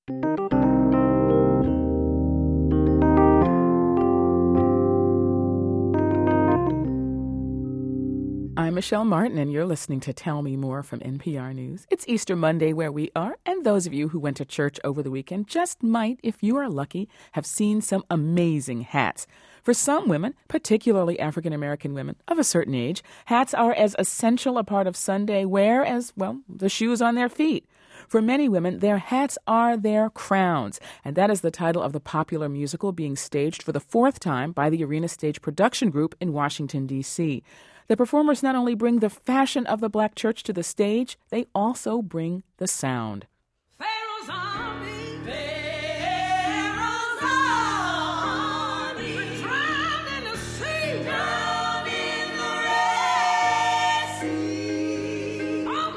I'm Michelle Martin, and you're listening to Tell Me More from NPR News. It's Easter Monday where we are, and those of you who went to church over the weekend just might, if you are lucky, have seen some amazing hats. For some women, particularly African-American women of a certain age, hats are as essential a part of Sunday wear as, well, the shoes on their feet. For many women, their hats are their crowns, and that is the title of the popular musical being staged for the fourth time by the Arena Stage Production Group in Washington, D.C. The performers not only bring the fashion of the black church to the stage, they also bring the sound. Pharaoh's army, Pharaoh's army, drowned in the sea, drowned in the Red Sea. Oh,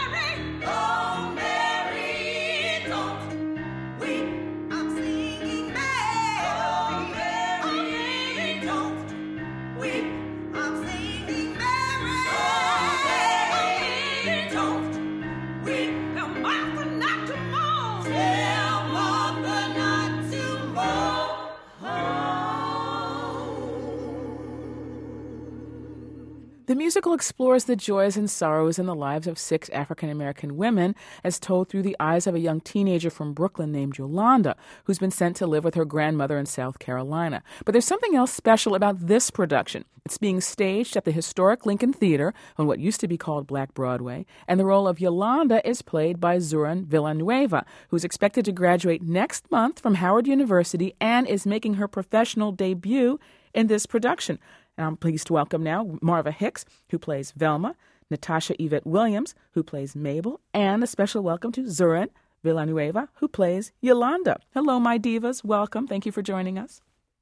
Mary, don't weep. I'm singing Mary. Oh, Mary, don't weep. I'm singing Mary. Oh, Mary, don't weep. Tell Martha not to mourn. Tell Martha not to mourn. The musical explores the joys and sorrows in the lives of 6 African-American women as told through the eyes of a young teenager from Brooklyn named Yolanda, who's been sent to live with her grandmother in South Carolina. But there's something else special about this production. It's being staged at the historic Lincoln Theater on what used to be called Black Broadway, and the role of Yolanda is played by Zurin Villanueva, who's expected to graduate next month from Howard University and is making her professional debut in this production. And I'm pleased to welcome now Marva Hicks, who plays Velma, Natasha Yvette Williams, who plays Mabel, and a special welcome to Zurin Villanueva, who plays Yolanda. Hello, my divas. Welcome. Thank you for joining us.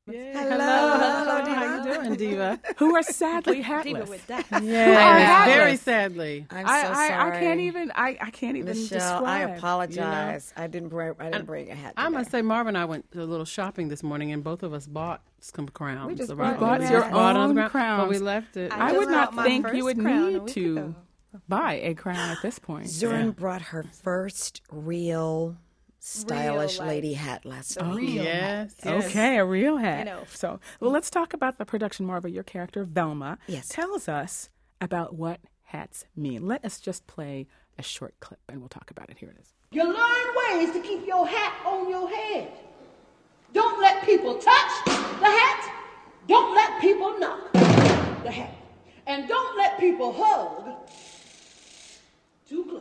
Hello, Diva. How you doing, Diva? Who are sadly hatless. Diva with that. Yes, very sadly. I'm so sorry. I can't even Michelle, describe. I apologize. I didn't bring a hat today. I must say, Marvin and I went to a little shopping this morning, and both of us bought some crowns. We just around bought the your house. Bought own another crowns. But we left it. I would not think you would need week to ago. buy a crown at this point. Zurin brought her first real stylish like, lady hat last the week. real Yes. hat. Okay, a real hat. I know. So, well, let's talk about the production, Marva. Your character, Velma, Yes. tells us about what hats mean. Let us just play a short clip, and we'll talk about it. Here it is. You learn ways to keep your hat on your head. Don't let people touch the hat. Don't let people knock the hat. And don't let people hug too close.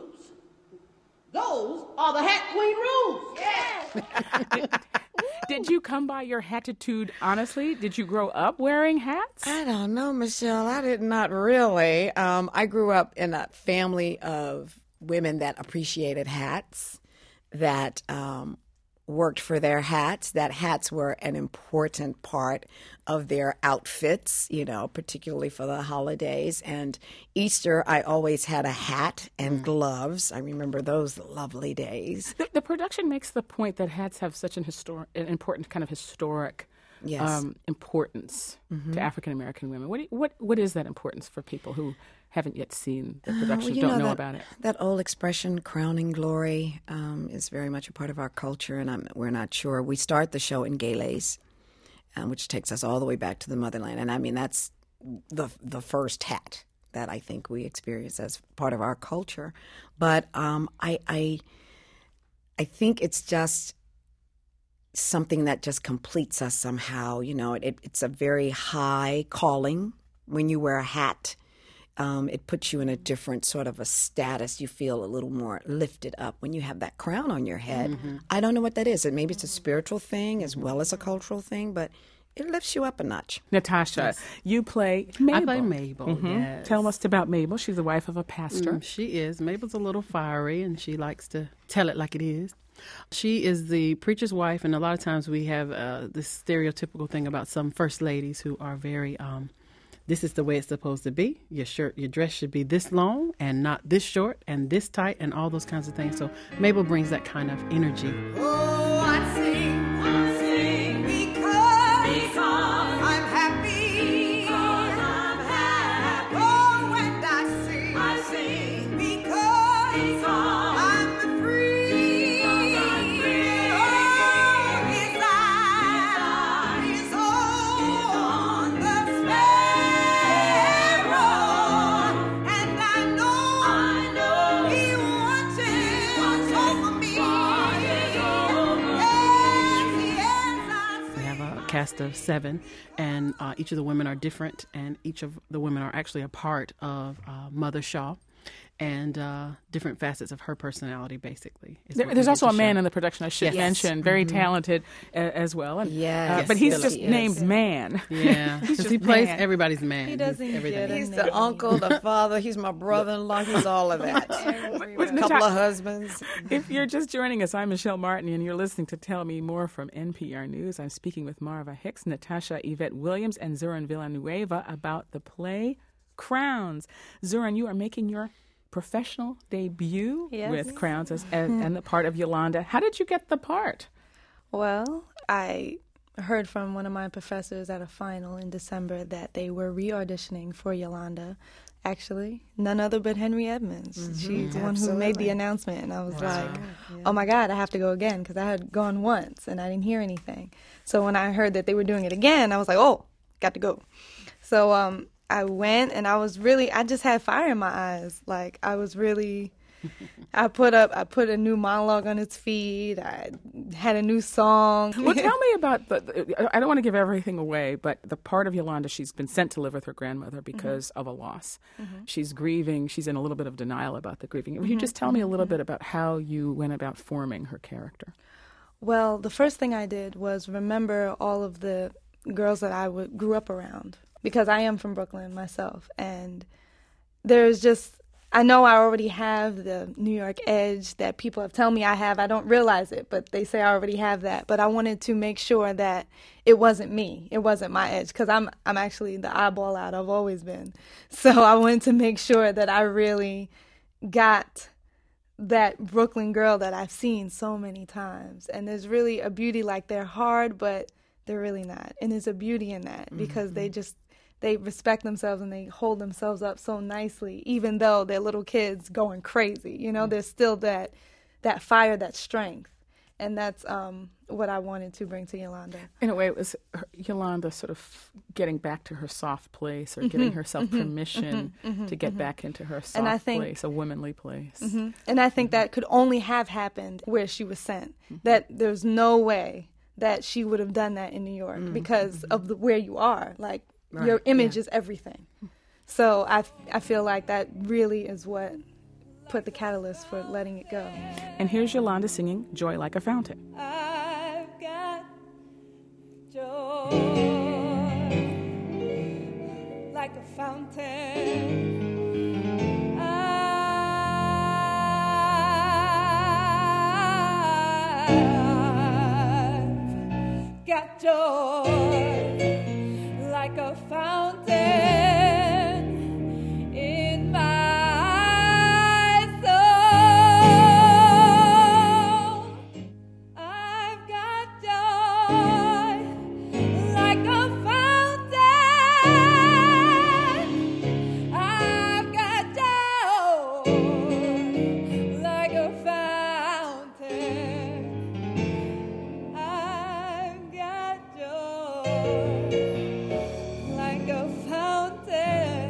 Those are the Hat Queen rules. Yeah. Did you come by your hatitude honestly? Did you grow up wearing hats? I don't know, Michelle. I did not really. I grew up in a family of women that appreciated hats, that worked for their hats, that hats were an important part of their outfits, you know, particularly for the holidays. And Easter, I always had a hat and gloves. I remember those lovely days. The production makes the point that hats have such an important kind of historic Yes. importance to African American women. What is that importance for people who haven't yet seen the production, Well, you don't know that, about it? That old expression, crowning glory, is very much a part of our culture, and we're not sure. We start the show in Gaylace, which takes us all the way back to the motherland. And I mean, that's the first hat that I think we experience as part of our culture. But I think it's just something that just completes us somehow. You know, it's a very high calling when you wear a hat. It puts you in a different sort of a status. You feel a little more lifted up when you have that crown on your head. Mm-hmm. I don't know what that is. Maybe it's a spiritual thing as well as a cultural thing, but it lifts you up a notch. Natasha, you play Mabel. I play Mabel, yes. Tell us about Mabel. She's the wife of a pastor. She is. Mabel's a little fiery, and she likes to tell it like it is. She is the preacher's wife, and a lot of times we have this stereotypical thing about some first ladies who are very, this is the way it's supposed to be. Your dress should be this long and not this short and this tight and all those kinds of things. So Mabel brings that kind of energy. Oh, I sing because I'm happy. Because I'm happy. Oh, and I sing because I'm free. Because I'm free. cast of 7, and each of the women are different, and each of the women are actually a part of Mother Shaw, and different facets of her personality, basically. There's also a man in the production I should Yes. mention, very talented as well. And, Yes. but he's Yes, just he is. named Man. Yeah, He's because just he plays man. everybody's man. He doesn't He's everything. get a He's name. the uncle, the father. He's my brother-in-law. He's all of that. A couple of husbands. If you're just joining us, I'm Michelle Martin, and you're listening to Tell Me More from NPR News. I'm speaking with Marva Hicks, Natasha Yvette Williams, and Zurin Villanueva about the play Crowns. Zurin, you are making your professional debut Yes. with Crowns and the part of Yolanda. How did you get the part? Well, I heard from one of my professors at a final in December that they were re-auditioning for Yolanda. Actually, none other but Henry Edmonds. She's the one who made the announcement, and I was like, oh my God, I have to go again, because I had gone once and I didn't hear anything. So when I heard that they were doing it again, I was like, oh, got to go. So I went, and I just had fire in my eyes. Like, I put a new monologue on its feed. I had a new song. Well, tell me about I don't want to give everything away, but the part of Yolanda, she's been sent to live with her grandmother because of a loss. She's grieving. She's in a little bit of denial about the grieving. Will you just tell me a little bit about how you went about forming her character? Well, the first thing I did was remember all of the girls that I grew up around, because I am from Brooklyn myself, and I know I already have the New York edge that people have told me I have. I don't realize it, but they say I already have that. But I wanted to make sure that it wasn't me. It wasn't my edge, because I'm actually the eyeball out. I've always been. So I wanted to make sure that I really got that Brooklyn girl that I've seen so many times. And there's really a beauty, like they're hard, but they're really not. And there's a beauty in that, because they respect themselves and they hold themselves up so nicely, even though they're little kids going crazy. You know, there's still that fire, that strength. And that's what I wanted to bring to Yolanda. In a way, it was Yolanda sort of getting back to her soft place, or giving herself permission to get back into her soft place, a womanly place. And I think that could only have happened where she was sent. That there's no way that she would have done that in New York because of where you are. Like, your image is everything. So I feel like that really is what put the catalyst for letting it go. And here's Yolanda singing Joy Like a Fountain. I've got joy like a fountain. I've got joy like a fountain in my soul. I've got joy like a fountain. I've got joy like a fountain. I've got joy like a fountain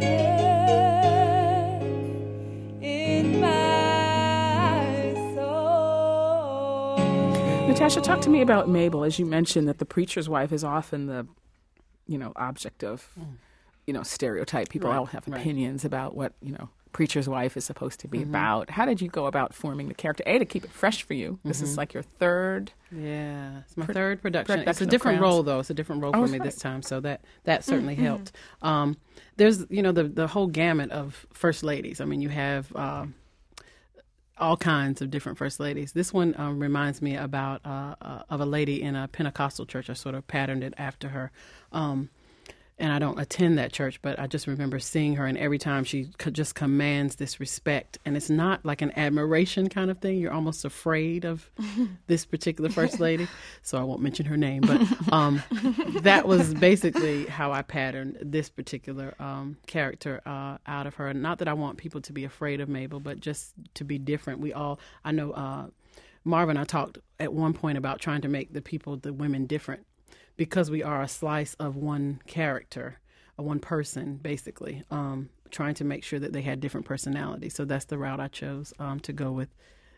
in my soul. Natasha, talk to me about Mabel. As you mentioned, that the preacher's wife is often the, object of, stereotype. People all have opinions about what, preacher's wife is supposed to be about. How did you go about forming the character? To keep it fresh for you. This is like your third. Yeah, it's my third production. It's production a of different Crowns. role, though. It's a different role Oh, for that's me right. this time, so that certainly helped. There's, the whole gamut of first ladies. I mean, you have all kinds of different first ladies. This one reminds me of a lady in a Pentecostal church. I sort of patterned it after her. And I don't attend that church, but I just remember seeing her, and every time she just commands this respect. And it's not like an admiration kind of thing. You're almost afraid of this particular first lady. So I won't mention her name, but that was basically how I patterned this particular character out of her. Not that I want people to be afraid of Mabel, but just to be different. I know Marva and I talked at one point about trying to make the women different, because we are a slice of one character, one person, basically, trying to make sure that they had different personalities. So that's the route I chose to go with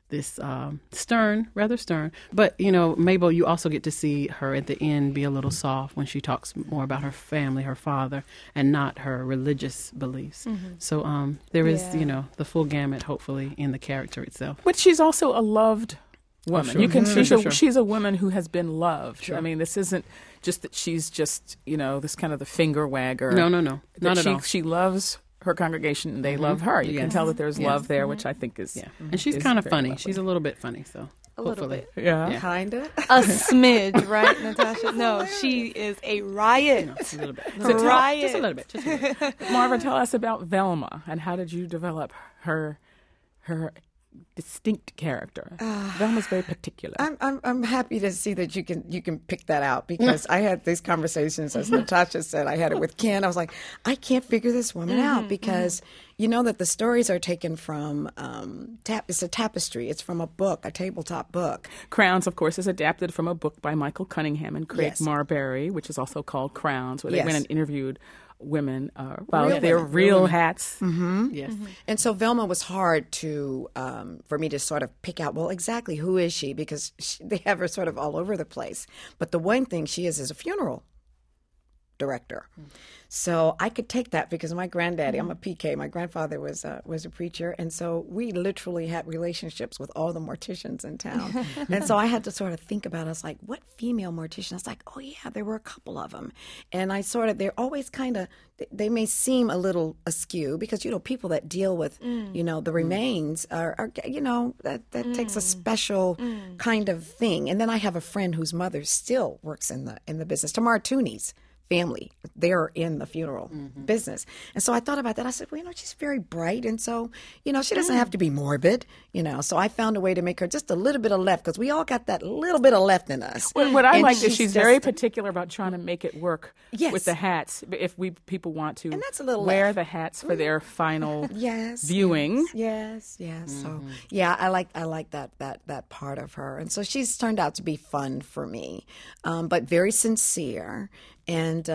this rather stern. But, Mabel, you also get to see her at the end be a little soft when she talks more about her family, her father, and not her religious beliefs. So there is, the full gamut, hopefully, in the character itself. But she's also a loved woman. Sure. You can Sure. she's a woman who has been loved. Sure. I mean, this isn't just that she's just, this kind of the finger wagger. No. That Not at all. She loves her congregation and they love her. You can tell that there's love there, which I think is And she's is kind of very funny. lovely. She's a little bit funny, so A little hopefully. bit. Yeah. Kinda. A smidge, right, Natasha? No, she is a riot. Just a little bit. Riot. Just a little bit. Just a little bit. Marva, tell us about Velma and how did you develop her distinct character? Velma's very particular. I'm happy to see that you can pick that out because I had these conversations, as Natasha said. I had it with Ken. I was like, I can't figure this woman out because you know that the stories are taken from it's a tapestry. It's from a book, a tabletop book. Crowns, of course, is adapted from a book by Michael Cunningham and Craig Yes. Marberry, which is also called Crowns, where they Yes. went and interviewed women about Real their women. real hats. Yes. And so Velma was hard to for me to sort of pick out. Well, exactly who is she? Because they have her sort of all over the place. But the one thing she is a funeral director. So I could take that because my granddaddy, I'm a PK. My grandfather was a preacher, and so we literally had relationships with all the morticians in town. And so I had to sort of think about it. I was like, what female mortician? I was like, oh yeah, there were a couple of them, and they're always kind of, they may seem a little askew because people that deal with the remains are that takes a special kind of thing. And then I have a friend whose mother still works in the business. Tamara Tooney's family, they're in the funeral business. And so I thought about that. I said, well, she's very bright. And so, she doesn't have to be morbid, So I found a way to make her just a little bit of left because we all got that little bit of left in us. What I And like is she's very just- particular about trying to make it work Yes. with the hats. If people want to And that's a little wear left. the hats for their final Yes. viewing. Yes. So yeah, I like that part of her, and so she's turned out to be fun for me, but very sincere, and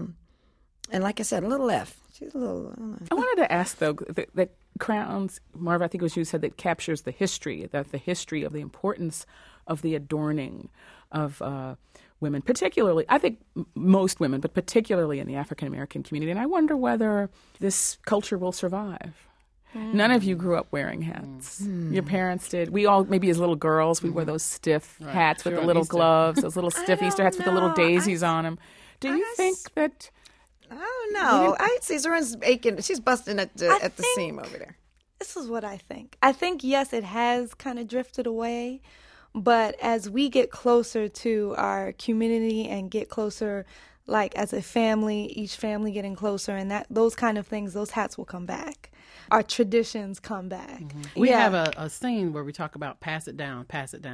like I said, a little left. She's a little. I wanted to ask though that Crowns, Marva, I think it was you said that captures the history of the importance of the adorning of women, particularly, I think most women, but particularly in the African American community. And I wonder whether this culture will survive. None of you grew up wearing hats. Your parents did. We all, maybe as little girls, we wore those stiff hats with Sure, the little Easter. gloves, those little stiff Easter hats with the little know. daisies on them. Do you think that? I don't know. I see Zoran's aching. She's busting at the think- seam over there. This is what I think. I think, yes, it has kind of drifted away, but as we get closer to our community and get closer, like as a family, each family getting closer, and those kind of things, those hats will come back. Our traditions come back. We Yeah. have a scene where we talk about pass it down.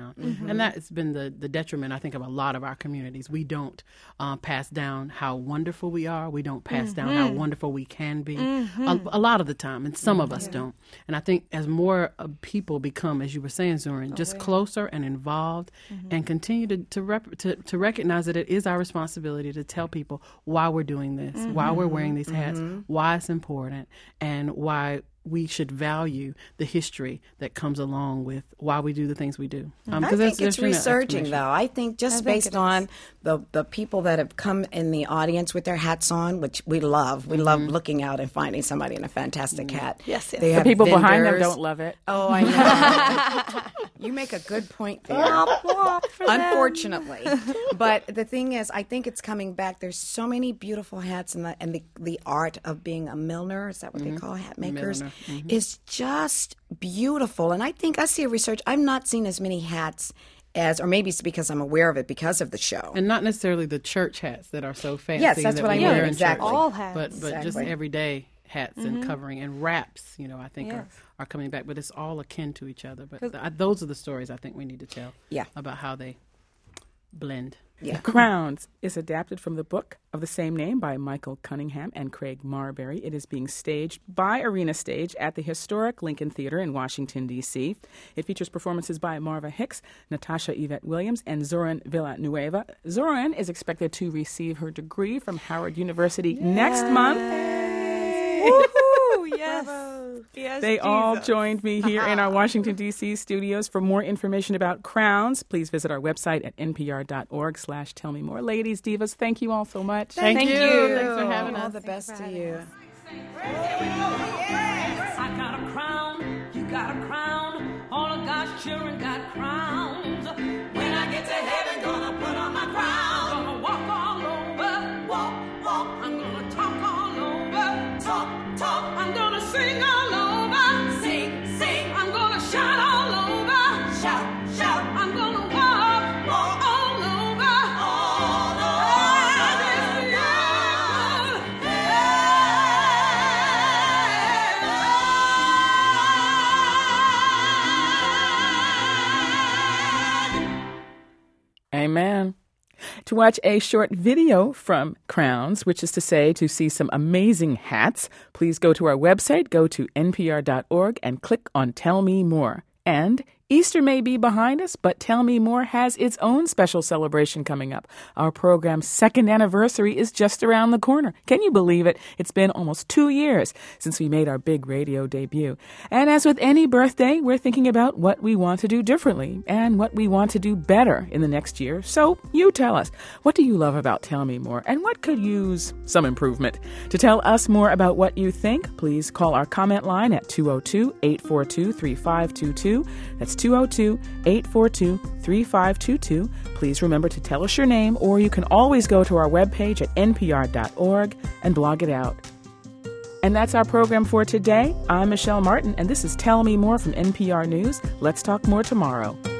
And that's been the detriment, I think, of a lot of our communities. We don't pass down how wonderful we are. We don't pass down how wonderful we can be a lot of the time, and some of us don't. And I think as more people become, as you were saying, Zoran, just closer and involved and continue to recognize that it is our responsibility to tell people why we're doing this, why we're wearing these hats, why it's important, and why we should value the history that comes along with why we do the things we do. I think it's resurging, though. I think just think based it on the people that have come in the audience with their hats on, which we love. We love looking out and finding somebody in a fantastic hat. Yes, yes. They The have People behind them vendors. don't love it. Oh, I know. You make a good point there. Womp womp for them. Unfortunately, but the thing is, I think it's coming back. There's so many beautiful hats, and the art of being a milliner, is that what they call hat makers, is just beautiful. And I think I see a research. I've not seen as many hats as, or maybe it's because I'm aware of it because of the show. And not necessarily the church hats that are so fancy. Yes, that's that what we I mean, wear in exactly. church. All hats. But just Exactly. everyday hats and covering and wraps, I think Yes. are coming back. But it's all akin to each other. But those are the stories I think we need to tell about how they blend. Yeah. Crowns is adapted from the book of the same name by Michael Cunningham and Craig Marberry. It is being staged by Arena Stage at the historic Lincoln Theater in Washington, D.C. It features performances by Marva Hicks, Natasha Yvette Williams, and Zoran Villanueva. Zoran is expected to receive her degree from Howard University next month. Woohoo! yes. Bravo. Yes, They all Jesus. joined me here in our Washington, D.C. studios. For more information about crowns, please visit our website at npr.org/tellmemore. Ladies, divas, thank you all so much. Thank you. Thanks for All having us. the best to you. I got a crown, you got a crown, all of God's children got crowns. When I get to heaven, gonna put on my crown. Gonna walk all over, walk, walk. I'm gonna talk all over, talk, talk. I'm gonna sing all over, sing, sing. I'm gonna shout all over, shout, shout. I'm gonna walk, walk all over, all over. Amen. To watch a short video from Crowns, which is to say to see some amazing hats, please go to our website, go to npr.org and click on Tell Me More. And Easter may be behind us, but Tell Me More has its own special celebration coming up. Our program's second anniversary is just around the corner. Can you believe it? It's been almost 2 years since we made our big radio debut. And as with any birthday, we're thinking about what we want to do differently and what we want to do better in the next year. So you tell us, what do you love about Tell Me More and what could use some improvement? To tell us more about what you think, please call our comment line at 202-842-3522. That's 202-842-3522. Please remember to tell us your name, or you can always go to our webpage at npr.org and blog it out. And that's our program for today. I'm Michelle Martin, and this is Tell Me More from NPR News. Let's talk more tomorrow.